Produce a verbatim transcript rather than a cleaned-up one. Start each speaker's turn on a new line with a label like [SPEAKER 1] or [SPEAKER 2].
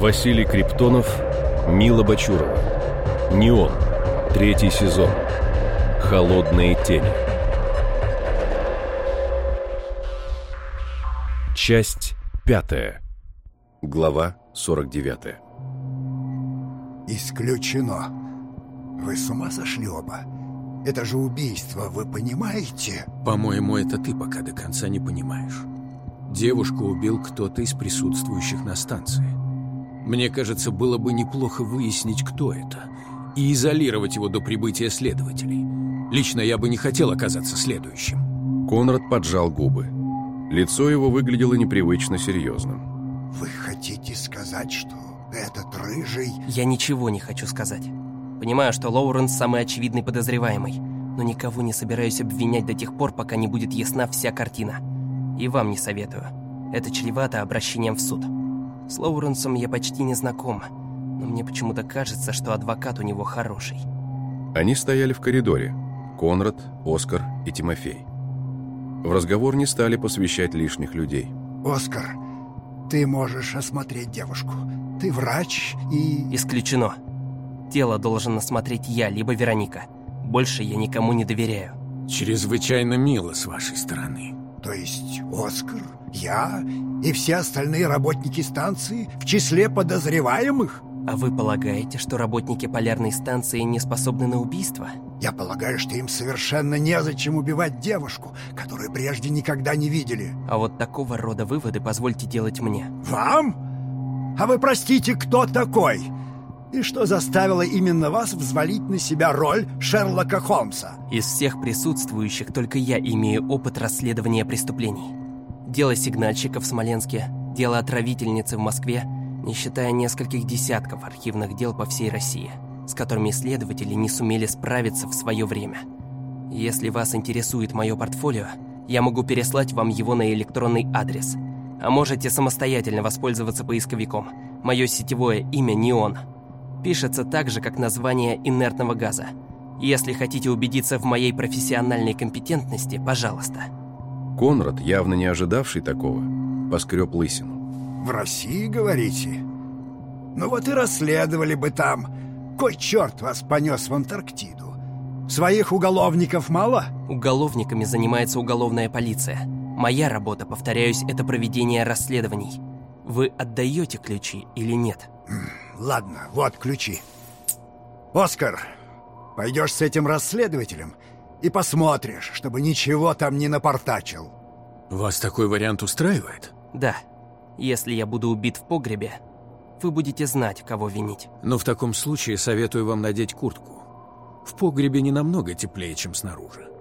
[SPEAKER 1] Василий Криптонов, Мила Бачурова. «Неон». Третий сезон. «Холодные тени». Часть пятая. Глава сорок девятая.
[SPEAKER 2] Исключено. Вы с ума сошли оба? Это же убийство, вы понимаете?
[SPEAKER 3] По-моему, это ты пока до конца не понимаешь. Девушку убил кто-то из присутствующих на станции. Мне кажется, было бы неплохо выяснить, кто это, и изолировать его до прибытия следователей. Лично я бы не хотел оказаться следующим.
[SPEAKER 1] Конрад поджал губы. Лицо его выглядело непривычно серьезным.
[SPEAKER 2] Вы хотите сказать, что этот рыжий...
[SPEAKER 4] Я ничего не хочу сказать. Понимаю, что Лоуренс самый очевидный подозреваемый, но никого не собираюсь обвинять до тех пор, пока не будет ясна вся картина. И вам не советую. Это чревато обращением в суд. С Лоуренсом я почти не знаком, но мне почему-то кажется, что адвокат у него хороший.
[SPEAKER 1] Они стояли в коридоре. Конрад, Оскар и Тимофей. В разговор не стали посвящать лишних людей.
[SPEAKER 2] Оскар, ты можешь осмотреть девушку. Ты врач и...
[SPEAKER 4] Исключено. Тело должен осмотреть я, либо Вероника. Больше я никому не доверяю.
[SPEAKER 3] Чрезвычайно мило с вашей стороны.
[SPEAKER 2] То есть Оскар, я и все остальные работники станции в числе подозреваемых?
[SPEAKER 4] А вы полагаете, что работники полярной станции не способны на убийство?
[SPEAKER 2] Я полагаю, что им совершенно незачем убивать девушку, которую прежде никогда не видели.
[SPEAKER 4] А вот такого рода выводы позвольте делать мне.
[SPEAKER 2] Вам? А вы, простите, кто такой? И что заставило именно вас взвалить на себя роль Шерлока Холмса?
[SPEAKER 4] Из всех присутствующих только я имею опыт расследования преступлений. Дело сигнальщика в Смоленске, дело отравительницы в Москве, не считая нескольких десятков архивных дел по всей России, с которыми исследователи не сумели справиться в свое время. Если вас интересует мое портфолио, я могу переслать вам его на электронный адрес. А можете самостоятельно воспользоваться поисковиком. Мое сетевое имя «Неон». Пишется так же, как название инертного газа. Если хотите убедиться в моей профессиональной компетентности, пожалуйста.
[SPEAKER 1] Конрад, явно не ожидавший такого, поскреб лысину.
[SPEAKER 2] В России, говорите? Ну вот и расследовали бы там. Кой черт вас понес в Антарктиду? Своих уголовников мало?
[SPEAKER 4] Уголовниками занимается уголовная полиция. Моя работа, повторяюсь, это проведение расследований. Вы отдаете ключи или нет?
[SPEAKER 2] Ладно, вот ключи. Оскар, пойдешь с этим расследователем и посмотришь, чтобы ничего там не напортачил.
[SPEAKER 3] Вас такой вариант устраивает?
[SPEAKER 4] Да. Если я буду убит в погребе, вы будете знать, кого винить.
[SPEAKER 3] Но в таком случае советую вам надеть куртку. В погребе не намного теплее, чем снаружи.